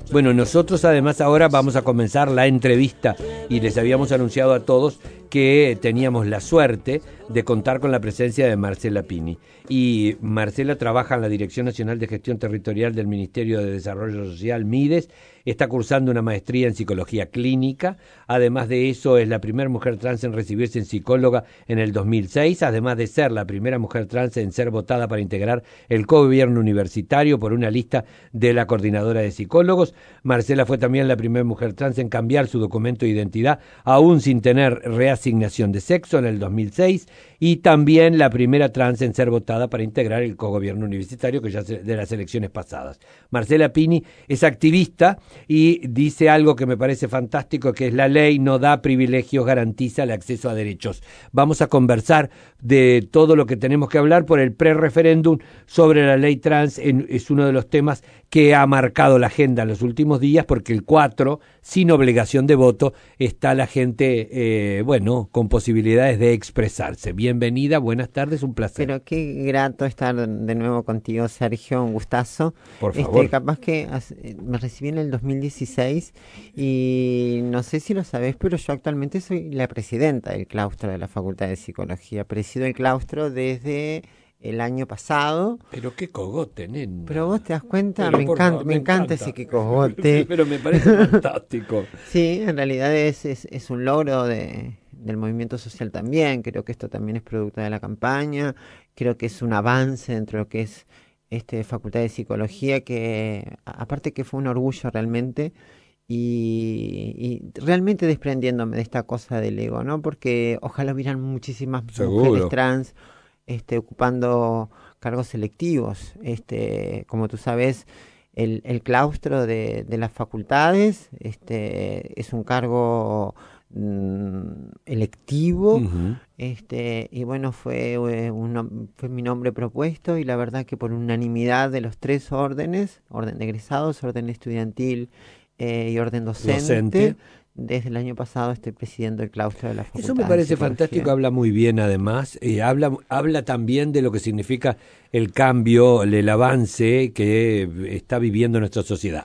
Bueno, nosotros además ahora vamos a comenzar la entrevista y les habíamos anunciado a todos que teníamos la suerte de contar con la presencia de Marcela Pini. Y Marcela trabaja en la Dirección Nacional de Gestión Territorial del Ministerio de Desarrollo Social, MIDES, está cursando una maestría en Psicología Clínica, además de eso es la primera mujer trans en recibirse en psicóloga en el 2006, además de ser la primera mujer trans en ser votada para integrar el cogobierno universitario por una lista de la Coordinadora de Psicólogos. Marcela fue también la primera mujer trans en cambiar su documento de identidad, aún sin tener reasignación de sexo, en el 2006, y también la primera trans en ser votada para integrar el cogobierno universitario que ya de las elecciones pasadas. Marcela Pini es activista y dice algo que me parece fantástico, que es: la ley no da privilegios, garantiza el acceso a derechos. Vamos a conversar de todo lo que tenemos que hablar por el pre-referéndum sobre la ley trans. Es uno de los temas que ha marcado la agenda en los últimos días, porque el 4, sin obligación de voto, está la gente, con posibilidades de expresarse. Bienvenida, buenas tardes, un placer. Pero qué grato estar de nuevo contigo, Sergio, un gustazo. Por favor. Capaz que me recibí en el 2016 y no sé si lo sabés, pero yo actualmente soy la presidenta del claustro de la Facultad de Psicología. Presido el claustro desde el año pasado. Pero qué cogote, nena. Pero vos te das cuenta, Pero me encanta ese que cogote. Pero me parece fantástico. Sí, en realidad es un logro del movimiento social también. Creo que esto también es producto de la campaña. Creo que es un avance dentro de lo que es Facultad de Psicología, que aparte que fue un orgullo realmente. Y realmente desprendiéndome de esta cosa del ego, ¿no? Porque ojalá hubieran muchísimas mujeres trans ocupando cargos selectivos. Como tú sabes, el claustro de las facultades es un cargo electivo. Uh-huh. Y bueno, fue mi nombre propuesto, y la verdad que por unanimidad de los 3 órdenes, orden de egresados, orden estudiantil y orden docente. Desde el año pasado estoy presidiendo el claustro de la Facultad. Eso me parece fantástico, habla muy bien además, habla también de lo que significa el cambio, el avance que está viviendo nuestra sociedad.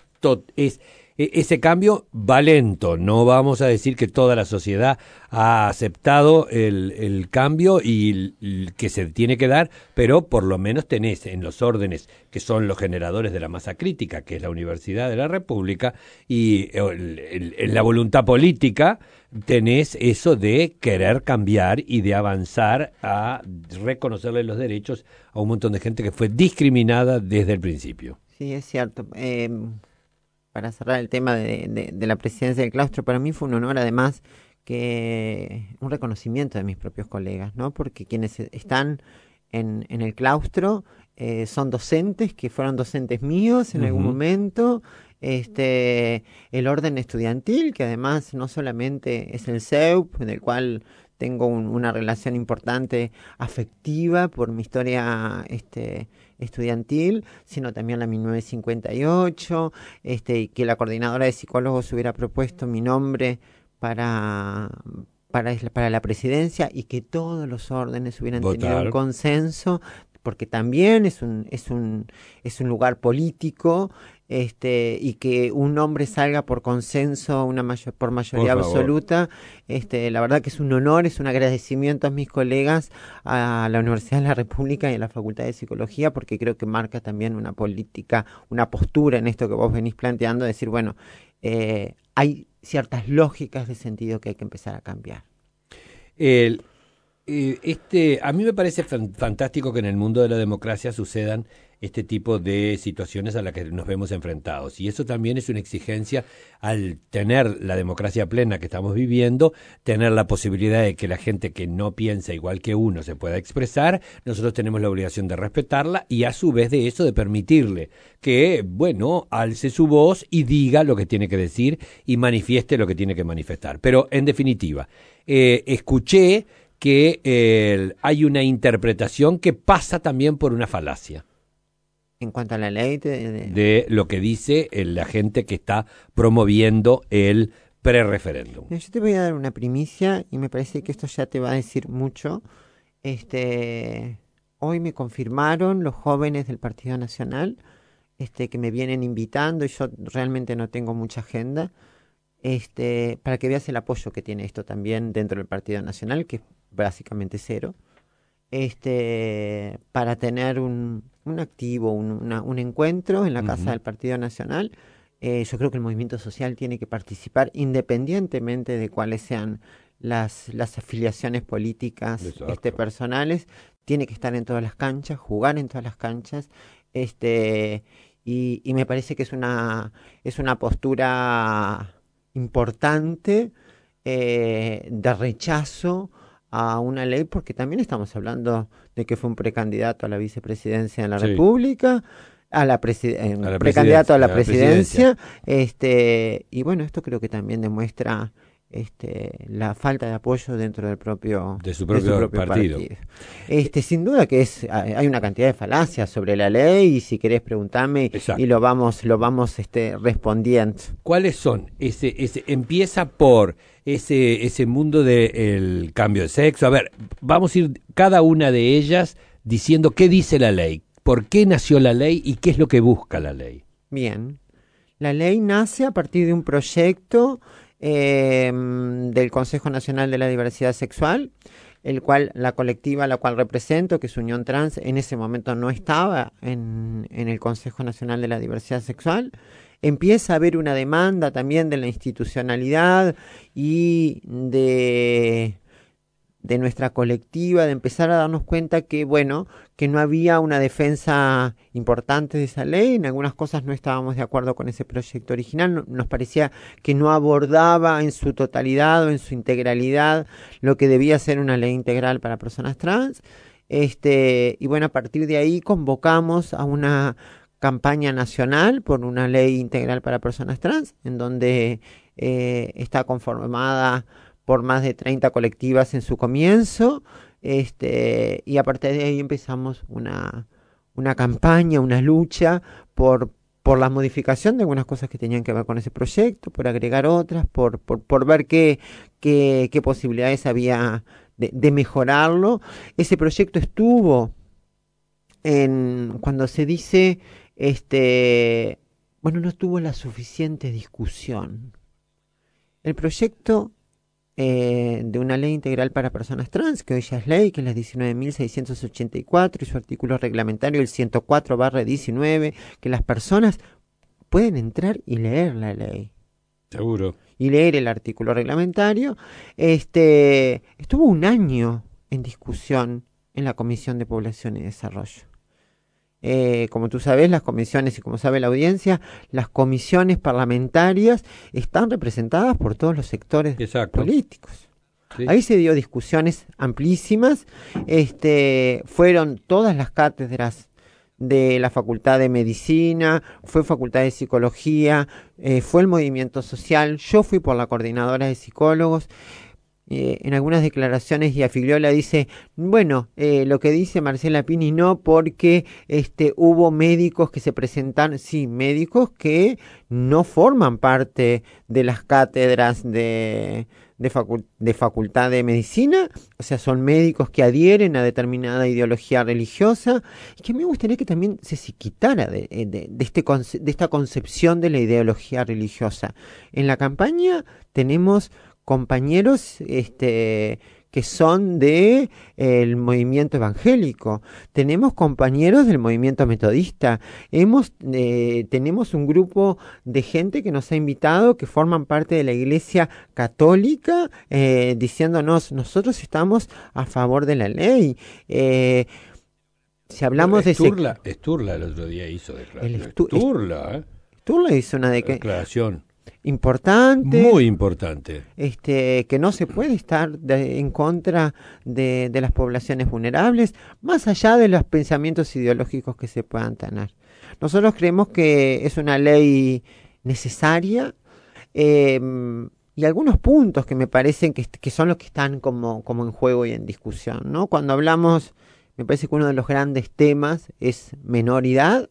Ese cambio va lento, no vamos a decir que toda la sociedad ha aceptado el cambio y que se tiene que dar, pero por lo menos tenés en los órdenes, que son los generadores de la masa crítica, que es la Universidad de la República, y en la voluntad política tenés eso de querer cambiar y de avanzar a reconocerle los derechos a un montón de gente que fue discriminada desde el principio. Sí, es cierto. Para cerrar el tema de la presidencia del claustro, para mí fue un honor, además, que un reconocimiento de mis propios colegas, ¿no? Porque quienes están en el claustro son docentes que fueron docentes míos en algún momento. El orden estudiantil, que además no solamente es el CEUP, en el cual tengo una relación importante afectiva por mi historia estudiantil, sino también la 1958, que la Coordinadora de Psicólogos hubiera propuesto mi nombre para la presidencia, y que todos los órdenes hubieran tenido un consenso, porque también es un lugar político, y que un hombre salga por consenso, por mayoría absoluta. La verdad que es un honor, es un agradecimiento a mis colegas, a la Universidad de la República y a la Facultad de Psicología, porque creo que marca también una política, una postura en esto que vos venís planteando, decir, bueno, hay ciertas lógicas de sentido que hay que empezar a cambiar. A mí me parece fantástico que en el mundo de la democracia sucedan este tipo de situaciones a las que nos vemos enfrentados, y eso también es una exigencia al tener la democracia plena que estamos viviendo, tener la posibilidad de que la gente que no piensa igual que uno se pueda expresar. Nosotros tenemos la obligación de respetarla y a su vez de eso de permitirle que, alce su voz y diga lo que tiene que decir y manifieste lo que tiene que manifestar. Pero en definitiva, escuché que hay una interpretación que pasa también por una falacia. En cuanto a la ley de lo que dice la gente que está promoviendo el pre-referéndum. Yo te voy a dar una primicia y me parece que esto ya te va a decir mucho. Hoy me confirmaron los jóvenes del Partido Nacional que me vienen invitando y yo realmente no tengo mucha agenda, para que veas el apoyo que tiene esto también dentro del Partido Nacional, que es básicamente cero, para tener un activo, un encuentro en la casa del Partido Nacional. Yo creo que el movimiento social tiene que participar independientemente de cuáles sean las afiliaciones políticas personales, tiene que estar en todas las canchas, jugar en todas las canchas, y me parece que es una postura importante, de rechazo a una ley, porque también estamos hablando de que fue un precandidato a la vicepresidencia de la República, precandidato a la presidencia, y bueno, esto creo que también demuestra la falta de apoyo dentro de su propio partido. Sin duda que hay una cantidad de falacias sobre la ley, y si querés preguntarme, y lo vamos respondiendo. ¿Cuáles son? Empieza por ese mundo del cambio de sexo. A ver, vamos a ir cada una de ellas diciendo qué dice la ley, por qué nació la ley y qué es lo que busca la ley. Bien, la ley nace a partir de un proyecto del Consejo Nacional de la Diversidad Sexual, el cual la colectiva a la cual represento, que es Unión Trans, en ese momento no estaba en el Consejo Nacional de la Diversidad Sexual. Empieza a haber una demanda también de la institucionalidad y de nuestra colectiva, de empezar a darnos cuenta que no había una defensa importante de esa ley. En algunas cosas no estábamos de acuerdo con ese proyecto original, nos parecía que no abordaba en su totalidad o en su integralidad lo que debía ser una ley integral para personas trans, y bueno, a partir de ahí convocamos a una campaña nacional por una ley integral para personas trans, en donde está conformada por más de 30 colectivas en su comienzo, y a partir de ahí empezamos una campaña, una lucha por la modificación de algunas cosas que tenían que ver con ese proyecto, por agregar otras, por ver qué posibilidades había de mejorarlo. Ese proyecto estuvo cuando se dice, no tuvo la suficiente discusión. El proyecto de una ley integral para personas trans, que hoy ya es ley, que es la 19.684, y su artículo reglamentario el 104/19, que las personas pueden entrar y leer la ley. Seguro. Y leer el artículo reglamentario. Estuvo un año en discusión en la Comisión de Población y Desarrollo. Como tú sabes, las comisiones, y como sabe la audiencia, las comisiones parlamentarias están representadas por todos los sectores políticos. Sí. Ahí se dio discusiones amplísimas, fueron todas las cátedras de la Facultad de Medicina, fue Facultad de Psicología, fue el movimiento social, yo fui por la coordinadora de psicólogos. En algunas declaraciones Gia Figliola dice, lo que dice Marcela Pini no, porque hubo médicos que se presentaron, sí, médicos que no forman parte de las cátedras de Facultad de Medicina, o sea, son médicos que adhieren a determinada ideología religiosa, y que a mí me gustaría que también se quitara de esta concepción de la ideología religiosa. En la campaña tenemos compañeros que son de el movimiento evangélico, tenemos compañeros del movimiento metodista, tenemos un grupo de gente que nos ha invitado, que forman parte de la Iglesia Católica, diciéndonos, nosotros estamos a favor de la ley. Si hablamos de Sturla el otro día hizo declaración. Sturla hizo una declaración importante, muy importante, que no se puede estar en contra de las poblaciones vulnerables, más allá de los pensamientos ideológicos que se puedan tener. Nosotros creemos que es una ley necesaria, y algunos puntos que me parecen que son los que están como en juego y en discusión, ¿no? Cuando hablamos, me parece que uno de los grandes temas es menoridad.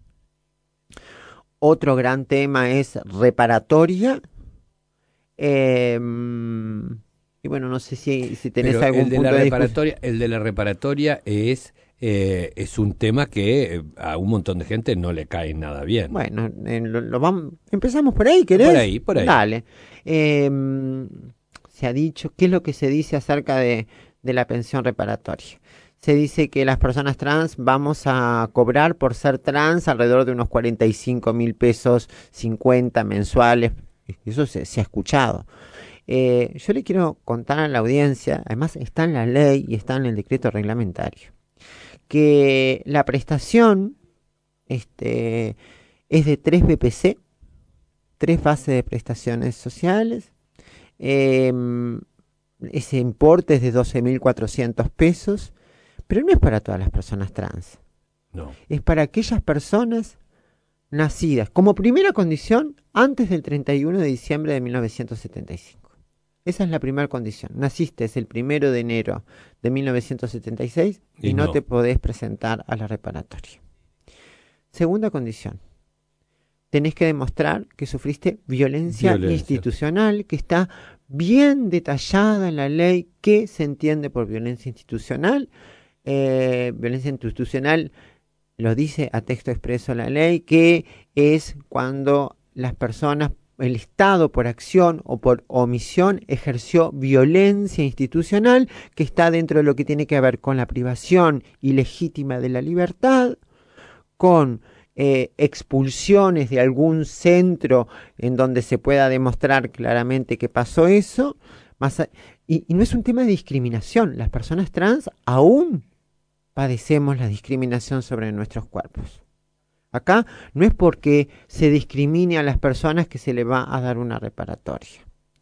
Otro gran tema es reparatoria. Y no sé si tenés algún punto de discusión. El de la reparatoria es es un tema que a un montón de gente no le cae nada bien. Bueno, empezamos por ahí, ¿querés? Por ahí. Dale. Se ha dicho, ¿qué es lo que se dice acerca de la pensión reparatoria? Se dice que las personas trans vamos a cobrar por ser trans alrededor de unos 45.000 pesos, 50 mensuales. Eso se ha escuchado. Yo le quiero contar a la audiencia, además está en la ley y está en el decreto reglamentario, que la prestación es de 3 BPC, 3 bases de prestaciones sociales. Ese importe es de 12.400 pesos, pero no es para todas las personas trans. No. Es para aquellas personas nacidas, como primera condición, antes del 31 de diciembre de 1975. Esa es la primera condición. Naciste el 1 de enero de 1976 y no te podés presentar a la reparatoria. Segunda condición. Tenés que demostrar que sufriste violencia institucional, que está bien detallada en la ley qué se entiende por violencia institucional. Violencia institucional lo dice a texto expreso la ley, que es cuando las personas, el Estado por acción o por omisión ejerció violencia institucional que está dentro de lo que tiene que ver con la privación ilegítima de la libertad, con expulsiones de algún centro en donde se pueda demostrar claramente que pasó eso, y no es un tema de discriminación. Las personas trans aún padecemos la discriminación sobre nuestros cuerpos. Acá no es porque se discrimine a las personas que se le va a dar una reparatoria.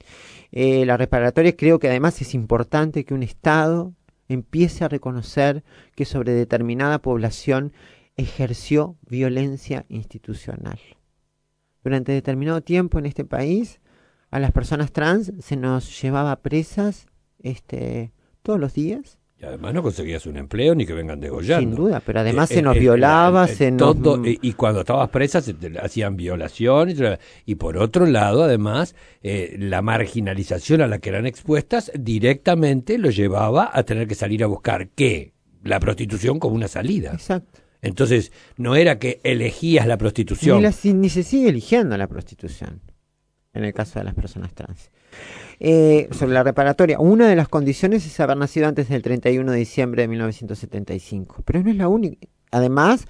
La reparatoria, creo que además es importante que un Estado empiece a reconocer que sobre determinada población ejerció violencia institucional. Durante determinado tiempo en este país, a las personas trans se nos llevaba presas todos los días. Y además no conseguías un empleo ni que vengan degollando. Sin duda, pero además se nos violaba, y cuando estabas presa se te hacían violaciones, y por otro lado, además, la marginalización a la que eran expuestas directamente lo llevaba a tener que salir a buscar, ¿qué? La prostitución como una salida. Exacto. Entonces, no era que elegías la prostitución. Ni se sigue eligiendo la prostitución, en el caso de las personas trans. Sobre la reparatoria, una de las condiciones es haber nacido antes del 31 de diciembre de 1975, pero no es la única. Además,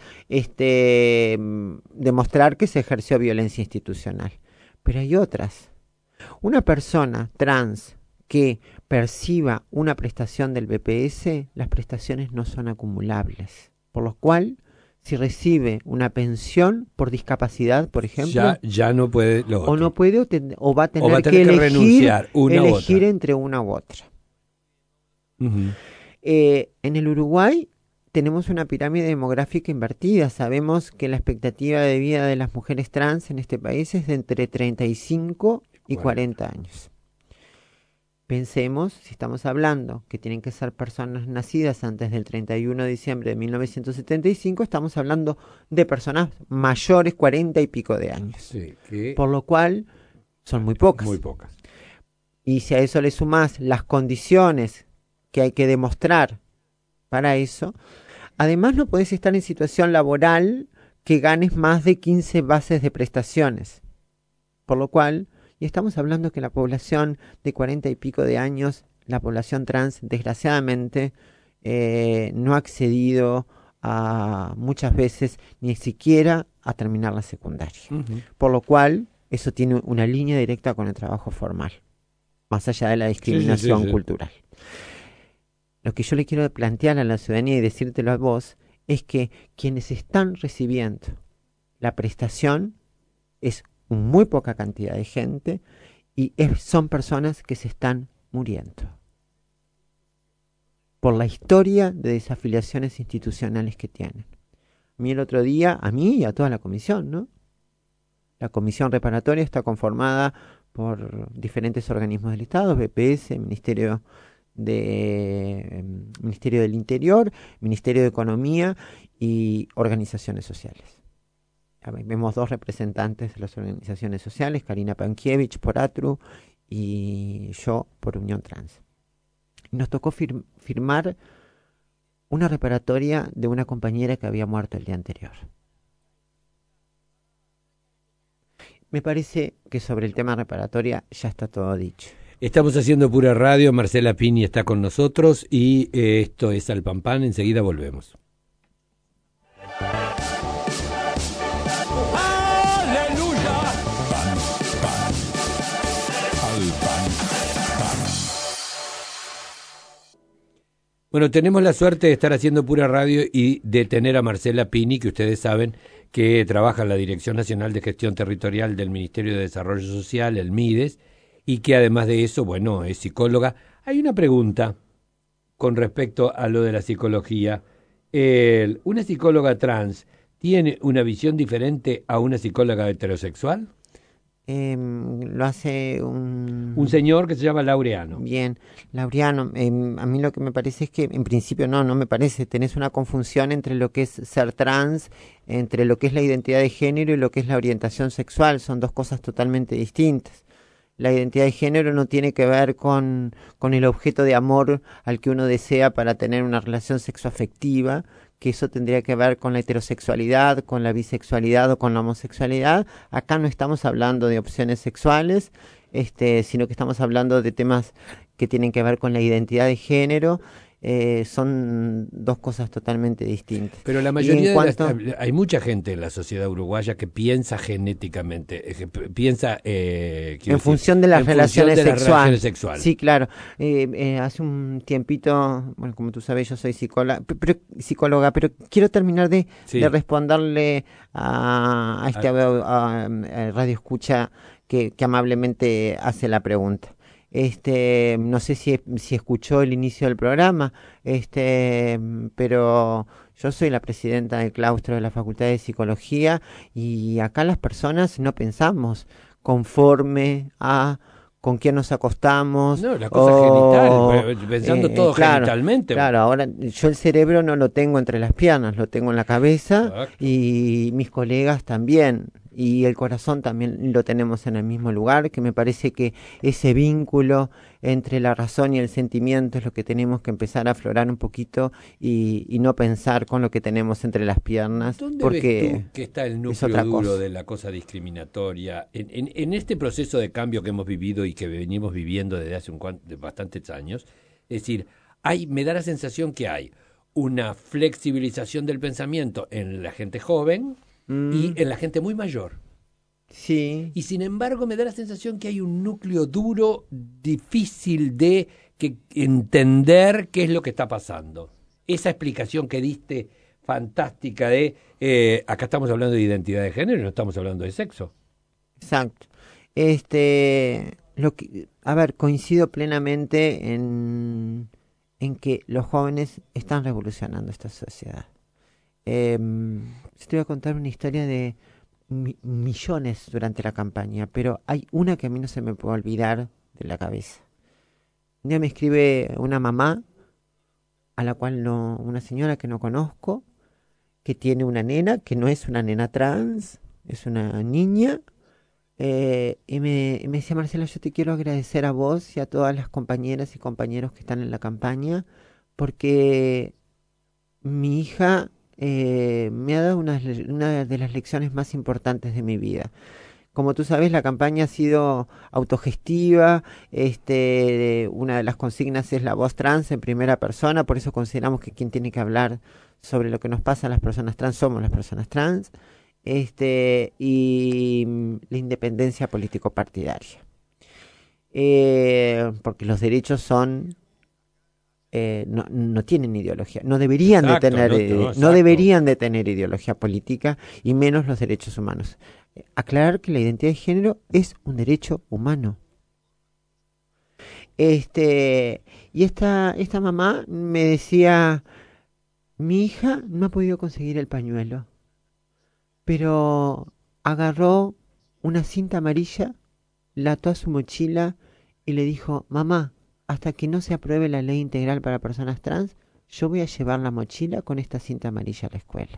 demostrar que se ejerció violencia institucional. Pero hay otras. Una persona trans que perciba una prestación del BPS, las prestaciones no son acumulables, por lo cual si recibe una pensión por discapacidad, por ejemplo, ya no puede o no puede o va a tener que renunciar elegir entre una u otra. Uh-huh. En el Uruguay tenemos una pirámide demográfica invertida. Sabemos que la expectativa de vida de las mujeres trans en este país es de entre 35 y 40 años. Pensemos, si estamos hablando que tienen que ser personas nacidas antes del 31 de diciembre de 1975, estamos hablando de personas mayores, 40 y pico de años. Sí, por lo cual son muy pocas. Muy pocas. Y si a eso le sumás las condiciones que hay que demostrar para eso, además no podés estar en situación laboral que ganes más de 15 bases de prestaciones. Por lo cual, y estamos hablando que la población de 40 y pico de años, la población trans, desgraciadamente, no ha accedido a muchas veces ni siquiera a terminar la secundaria. Uh-huh. Por lo cual, eso tiene una línea directa con el trabajo formal, más allá de la discriminación cultural. Lo que yo le quiero plantear a la ciudadanía y decírtelo a vos es que quienes están recibiendo la prestación es muy poca cantidad de gente y son personas que se están muriendo por la historia de desafiliaciones institucionales que tienen. A mí el otro día, a mí y a toda la comisión, ¿no? La comisión reparatoria está conformada por diferentes organismos del Estado, BPS, Ministerio del Interior, Ministerio de Economía y organizaciones sociales. Vemos 2 representantes de las organizaciones sociales, Karina Pankiewicz por ATRU y yo por Unión Trans. Nos tocó firmar una reparatoria de una compañera que había muerto el día anterior. Me parece que sobre el tema reparatoria ya está todo dicho. Estamos haciendo Pura Radio, Marcela Pini está con nosotros y esto es Al Pan Pan, enseguida volvemos. ¡Aleluya! Pan, pan. Al pan, pan. Bueno, tenemos la suerte de estar haciendo Pura Radio y de tener a Marcela Pini, que ustedes saben que trabaja en la Dirección Nacional de Gestión Territorial del Ministerio de Desarrollo Social, el MIDES, y que además de eso, bueno, es psicóloga. Hay una pregunta con respecto a lo de la psicología. ¿Una psicóloga trans tiene una visión diferente a una psicóloga heterosexual? Lo hace Un señor que se llama Laureano. Bien, Laureano, a mí lo que me parece es que en principio no me parece, tenés una confusión entre lo que es ser trans, entre lo que es la identidad de género y lo que es la orientación sexual, son dos cosas totalmente distintas. La identidad de género no tiene que ver con el objeto de amor al que uno desea para tener una relación sexoafectiva, que eso tendría que ver con la heterosexualidad, con la bisexualidad o con la homosexualidad. Acá no estamos hablando de opciones sexuales, sino que estamos hablando de temas que tienen que ver con la identidad de género. Son dos cosas totalmente distintas. Pero la mayoría hay mucha gente en la sociedad uruguaya que piensa genéticamente, piensa en función de las relaciones sexuales. Sí, claro. Hace un tiempito, bueno, como tú sabes, yo soy psicóloga, pero quiero terminar de responderle a este radio escucha que amablemente hace la pregunta. No sé si escuchó el inicio del programa, pero yo soy la presidenta del claustro de la Facultad de Psicología y acá las personas no pensamos conforme a con quién nos acostamos. No, la cosa genital, pensando todo genitalmente. Claro, ahora yo el cerebro no lo tengo entre las piernas, lo tengo en la cabeza. Exacto. Y mis colegas también. Y el corazón también lo tenemos en el mismo lugar, que me parece que ese vínculo entre la razón y el sentimiento es lo que tenemos que empezar a aflorar un poquito y no pensar con lo que tenemos entre las piernas. ¿Dónde ves tú que está el núcleo duro de la cosa discriminatoria? En este proceso de cambio que hemos vivido y que venimos viviendo desde hace bastantes años, es decir, me da la sensación que hay una flexibilización del pensamiento en la gente joven, y en la gente muy mayor. Sí. Y sin embargo me da la sensación que hay un núcleo duro, difícil de entender qué es lo que está pasando. Esa explicación que diste, fantástica, de acá estamos hablando de identidad de género y no estamos hablando de sexo. Exacto. Coincido plenamente en que los jóvenes están revolucionando esta sociedad. Te voy a contar una historia de millones durante la campaña, pero hay una que a mí no se me puede olvidar de la cabeza. Un día me escribe una mamá, una señora que no conozco, que tiene una nena, que no es una nena trans, es una niña, y me decía: Marcela, yo te quiero agradecer a vos y a todas las compañeras y compañeros que están en la campaña, porque mi hija me ha dado una de las lecciones más importantes de mi vida. Como tú sabes, la campaña ha sido autogestiva, una de las consignas es la voz trans en primera persona, por eso consideramos que quien tiene que hablar sobre lo que nos pasa a las personas trans somos las personas trans, y la independencia político-partidaria. Porque los derechos son... no tienen ideología, no deberían deberían de tener ideología política y menos los derechos humanos. Aclarar que la identidad de género es un derecho humano. Y esta mamá me decía: mi hija no ha podido conseguir el pañuelo, pero agarró una cinta amarilla, la ató a su mochila y le dijo: mamá, hasta que no se apruebe la ley integral para personas trans, yo voy a llevar la mochila con esta cinta amarilla a la escuela.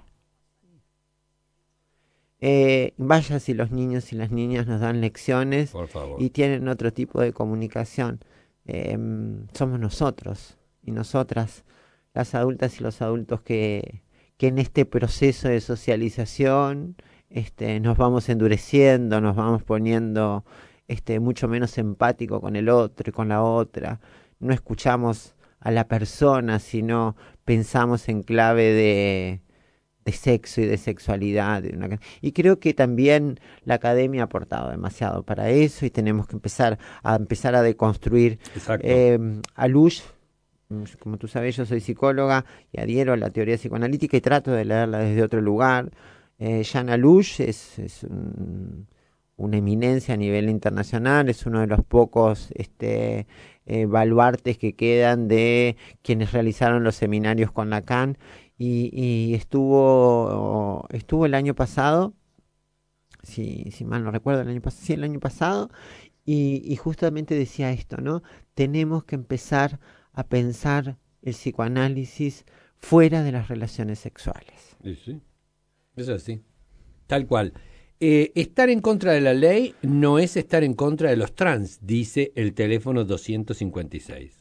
Vaya si los niños y las niñas nos dan lecciones y tienen otro tipo de comunicación. Somos nosotros y nosotras las adultas y los adultos que en este proceso de socialización nos vamos endureciendo, nos vamos poniendo mucho menos empático con el otro y con la otra. No escuchamos a la persona, sino pensamos en clave de sexo y de sexualidad. Y creo que también la academia ha aportado demasiado para eso y tenemos que empezar a deconstruir. Exacto. Alush, como tú sabes, yo soy psicóloga y adhiero a la teoría psicoanalítica y trato de leerla desde otro lugar. Jean Alush es una eminencia a nivel internacional, es uno de los pocos baluartes que quedan de quienes realizaron los seminarios con Lacan y estuvo el año pasado, si mal no recuerdo, el año pasado, y justamente decía esto, ¿no? Tenemos que empezar a pensar el psicoanálisis fuera de las relaciones sexuales. Sí. Es así, tal cual. Estar en contra de la ley no es estar en contra de los trans, dice el teléfono 256.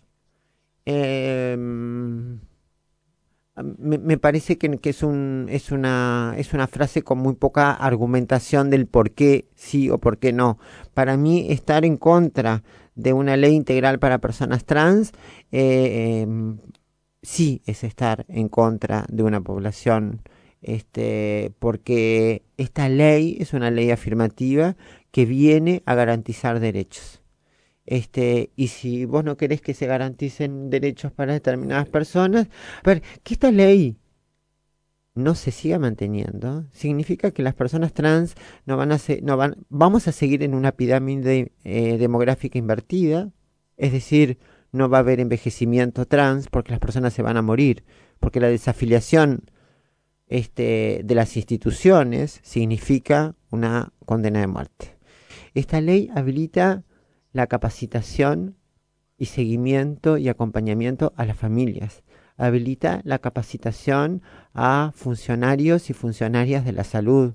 Me parece que es una frase con muy poca argumentación del por qué sí o por qué no. Para mí, estar en contra de una ley integral para personas trans sí es estar en contra de una población, porque esta ley es una ley afirmativa que viene a garantizar derechos. Y si vos no querés que se garanticen derechos para determinadas personas, a ver, que esta ley no se siga manteniendo, significa que las personas trans vamos a seguir en una pirámide demográfica invertida, es decir, no va a haber envejecimiento trans porque las personas se van a morir, porque la desafiliación de las instituciones significa una condena de muerte. Esta ley habilita la capacitación y seguimiento y acompañamiento a las familias. Habilita la capacitación a funcionarios y funcionarias de la salud.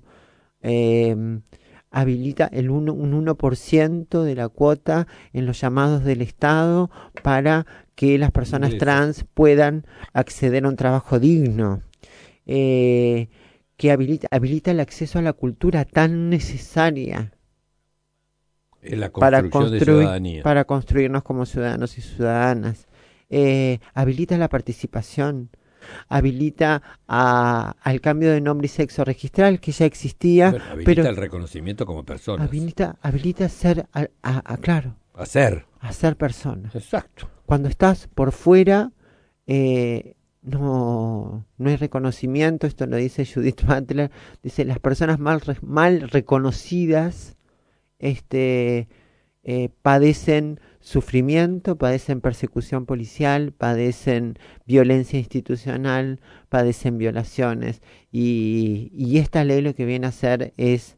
Habilita un 1% de la cuota en los llamados del Estado para que las personas trans puedan acceder a un trabajo digno. Que habilita el acceso a la cultura tan necesaria para construirnos como ciudadanos y ciudadanas. Habilita la participación, habilita al cambio de nombre y sexo registral que ya existía, habilita el reconocimiento como personas. Habilita ser, claro, a ser personas. Exacto. Cuando estás por fuera, no hay reconocimiento. Esto lo dice Judith Butler. Dice, las personas mal reconocidas padecen sufrimiento, padecen persecución policial, padecen violencia institucional, padecen violaciones, y esta ley lo que viene a hacer es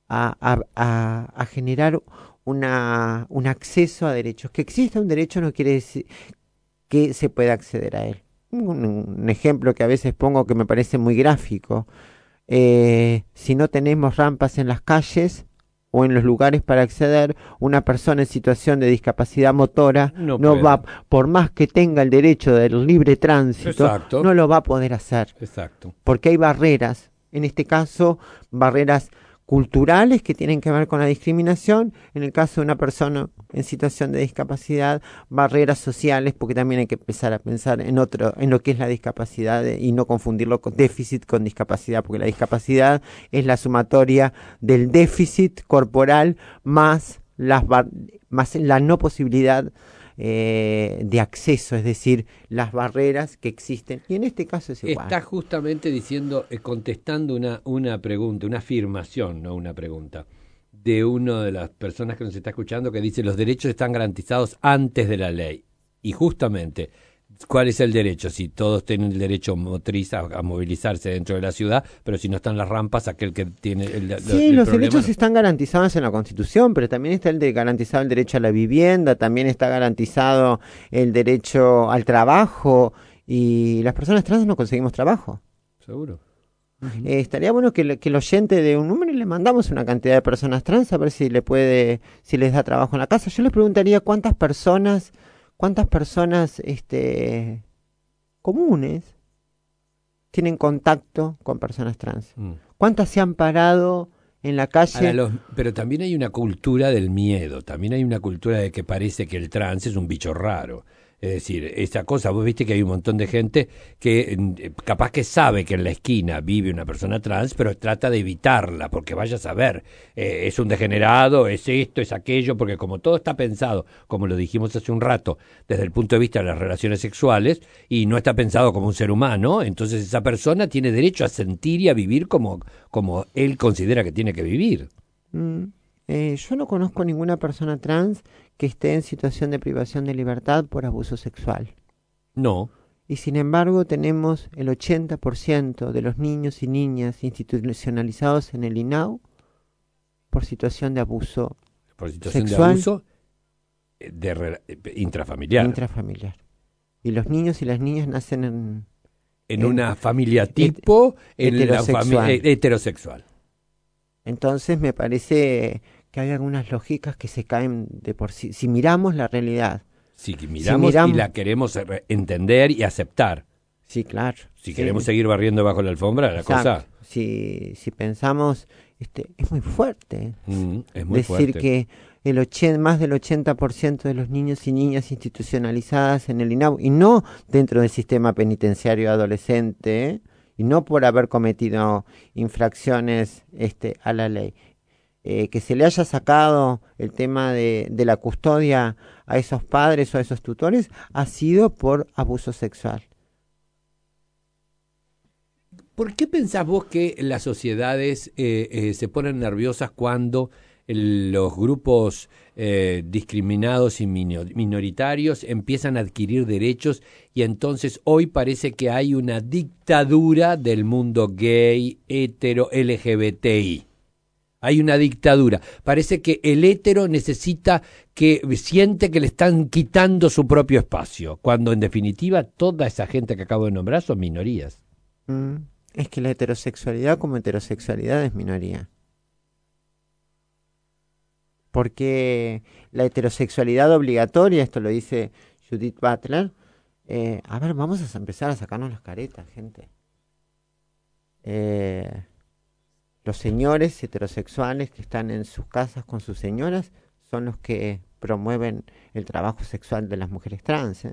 a generar un acceso a derechos. Que exista un derecho no quiere decir que se pueda acceder a él. Un ejemplo que a veces pongo que me parece muy gráfico: si no tenemos rampas en las calles o en los lugares para acceder, una persona en situación de discapacidad motora no va, por más que tenga el derecho del libre tránsito, exacto, no lo va a poder hacer. Exacto. Porque hay barreras, en este caso, barreras culturales que tienen que ver con la discriminación, en el caso de una persona en situación de discapacidad, barreras sociales, porque también hay que empezar a pensar en lo que es la discapacidad y no confundirlo con déficit con discapacidad, porque la discapacidad es la sumatoria del déficit corporal más la no posibilidad de acceso, es decir, las barreras que existen, y en este caso es igual. Está justamente diciendo, contestando una pregunta, una afirmación, no una pregunta, de una de las personas que nos está escuchando, que dice: los derechos están garantizados antes de la ley. Y justamente, ¿cuál es el derecho? Si todos tienen el derecho motriz a movilizarse dentro de la ciudad, pero si no están las rampas, aquel que tiene los derechos están garantizados en la Constitución, pero también está garantizado el derecho a la vivienda, también está garantizado el derecho al trabajo, y las personas trans no conseguimos trabajo. Seguro. Estaría bueno que el oyente de un número, y le mandamos una cantidad de personas trans a ver si les da trabajo en la casa. Yo les preguntaría cuántas personas comunes tienen contacto con personas trans. ¿Cuántas se han parado en la calle? Pero también hay una cultura del miedo, también hay una cultura de que parece que el trans es un bicho raro. Es decir, esa cosa, vos viste que hay un montón de gente que capaz que sabe que en la esquina vive una persona trans, pero trata de evitarla, porque vaya a saber, es un degenerado, es esto, es aquello, porque como todo está pensado, como lo dijimos hace un rato, desde el punto de vista de las relaciones sexuales, y no está pensado como un ser humano, entonces esa persona tiene derecho a sentir y a vivir como él considera que tiene que vivir. Yo no conozco ninguna persona trans que esté en situación de privación de libertad por abuso sexual. No. Y sin embargo tenemos el 80% de los niños y niñas institucionalizados en el INAU por situación de abuso sexual, de abuso intrafamiliar. Intrafamiliar. Y los niños y las niñas nacen en una familia tipo heterosexual. Heterosexual. Entonces me parece que hay algunas lógicas que se caen de por sí. Si miramos la realidad. Sí, que miramos y la queremos entender y aceptar. Sí, claro. Si queremos seguir barriendo bajo la alfombra, la cosa... Si pensamos, es muy fuerte. Es muy decir fuerte. Que más del 80% de los niños y niñas institucionalizadas en el INAU, y no dentro del sistema penitenciario adolescente, y no por haber cometido infracciones a la ley, que se le haya sacado el tema de la custodia a esos padres o a esos tutores, ha sido por abuso sexual. ¿Por qué pensás vos que las sociedades se ponen nerviosas cuando los grupos discriminados y minoritarios empiezan a adquirir derechos y entonces hoy parece que hay una dictadura del mundo gay, hetero, LGBTI? Hay una dictadura. Parece que el hetero siente que le están quitando su propio espacio, cuando en definitiva toda esa gente que acabo de nombrar son minorías. Es que la heterosexualidad como heterosexualidad es minoría. Porque la heterosexualidad obligatoria, esto lo dice Judith Butler, vamos a empezar a sacarnos las caretas, gente. Los señores heterosexuales que están en sus casas con sus señoras son los que promueven el trabajo sexual de las mujeres trans.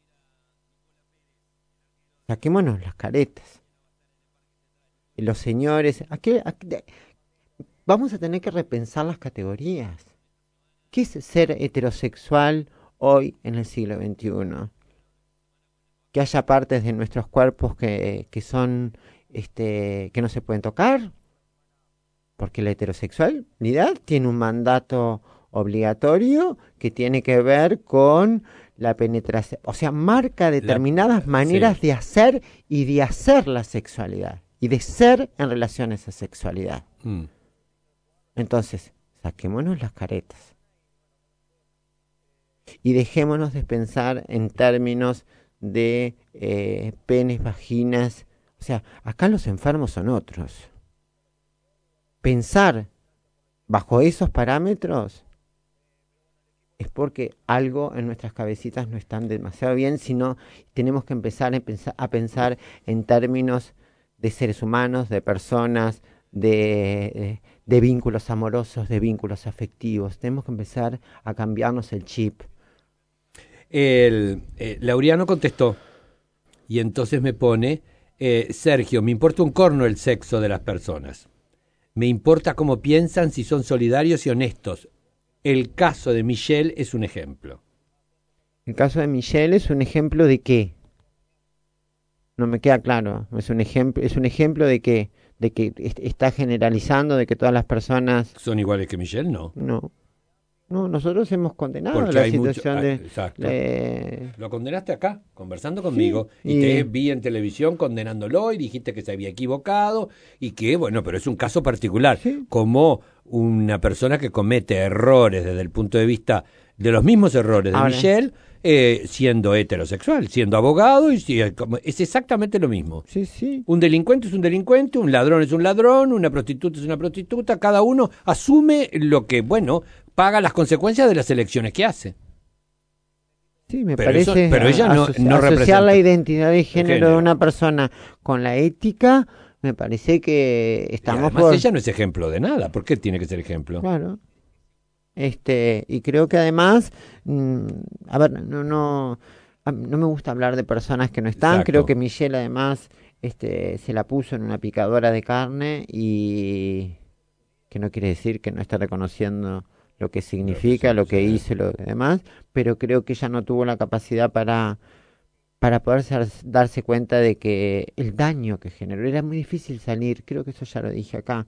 Saquémonos las caretas. Y los señores... Vamos a tener que repensar las categorías. ¿Qué es ser heterosexual hoy en el siglo XXI? Que haya partes de nuestros cuerpos que son que no se pueden tocar, porque la heterosexualidad tiene un mandato obligatorio que tiene que ver con la penetración, o sea, marca determinadas maneras de hacer y de hacer la sexualidad y de ser en relación a esa sexualidad. Entonces, saquémonos las caretas y dejémonos de pensar en términos de penes, vaginas. O sea, acá los enfermos son otros. Pensar bajo esos parámetros es porque algo en nuestras cabecitas no están demasiado bien, sino tenemos que empezar a pensar en términos de seres humanos, de personas, de vínculos amorosos, de vínculos afectivos. Tenemos que empezar a cambiarnos el chip. Laureano contestó y entonces me pone, Sergio, me importa un corno el sexo de las personas. Me importa cómo piensan, si son solidarios y honestos. El caso de Michelle es un ejemplo. ¿El caso de Michelle es un ejemplo de qué? No me queda claro. Es un ejemplo de que está generalizando, de que todas las personas... ¿Son iguales que Michelle? No. No, nosotros hemos condenado porque la hay situación de... Exacto. Lo condenaste acá, conversando conmigo, y te vi en televisión condenándolo y dijiste que se había equivocado y que, bueno, pero es un caso particular. Como una persona que comete errores desde el punto de vista de los mismos errores de Michelle, siendo heterosexual, siendo abogado, y es exactamente lo mismo. Sí. Un delincuente es un delincuente, un ladrón es un ladrón, una prostituta es una prostituta, cada uno asume lo que, paga las consecuencias de las elecciones que hace. Sí, me Pero parece pero ella no asociar representa la identidad de género de género. una persona con la ética, me parece que Y estamos además por... ella no es ejemplo de nada. ¿Por qué tiene que ser ejemplo? Claro. Y creo que además, a ver, no me gusta hablar de personas que no están. Creo Exacto. que Michelle además, se la puso en una picadora de carne y que no quiere decir que no está reconociendo lo que Lo que significa, sí, lo sí. que hizo y lo demás, pero creo que ella no tuvo la capacidad para poder darse cuenta de que el daño que generó era muy difícil salir. Creo que eso ya lo dije acá.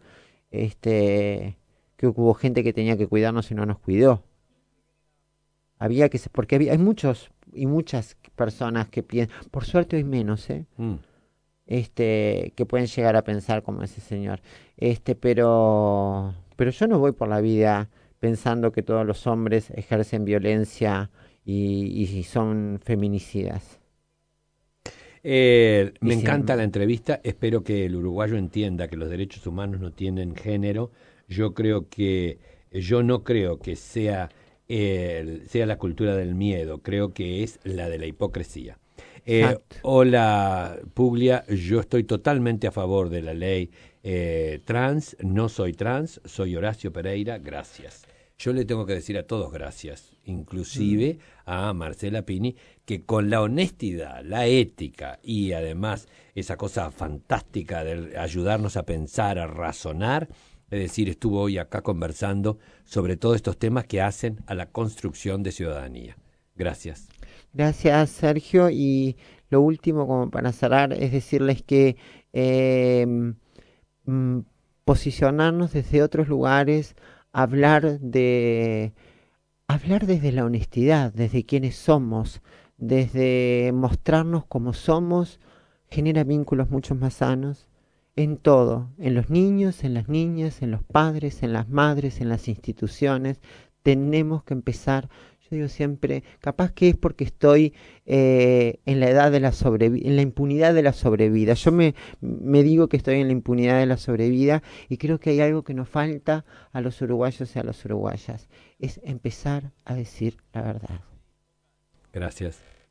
Que hubo gente que tenía que cuidarnos y no nos cuidó. Había que, porque hay muchos y muchas personas que piensan, por suerte hoy menos, Mm. que pueden llegar a pensar como ese señor. Pero yo no voy por la vida pensando que todos los hombres ejercen violencia y son feminicidas. Y Me encanta la sin, entrevista. Espero que el uruguayo entienda que los derechos humanos no tienen género. Yo no creo que sea la cultura del miedo. Creo que es la de la hipocresía. exacto. Hola Puglia, yo estoy totalmente a favor de la ley trans. No soy trans, soy Horacio Pereira. Gracias. Yo le tengo que decir a todos gracias, Mm. inclusive a Marcela Pini, que con la honestidad, la ética y además esa cosa fantástica de ayudarnos a pensar, a razonar, es decir, estuvo hoy acá conversando sobre todos estos temas que hacen a la construcción de ciudadanía. Gracias. Gracias, Sergio. Y lo último, como para cerrar, es decirles que eh, mm, posicionarnos desde otros lugares, hablar hablar desde la honestidad, desde quienes somos, desde mostrarnos como somos, genera vínculos mucho más sanos en todo, en los niños, en las niñas, en los padres, en las madres, en las instituciones. Tenemos que empezar, yo digo siempre, capaz que es porque estoy en la edad de la sobrevida, en la impunidad de la sobrevida. Me digo que estoy en la impunidad de la sobrevida y creo que hay algo que nos falta a los uruguayos y a las uruguayas, es empezar a decir la verdad. Gracias.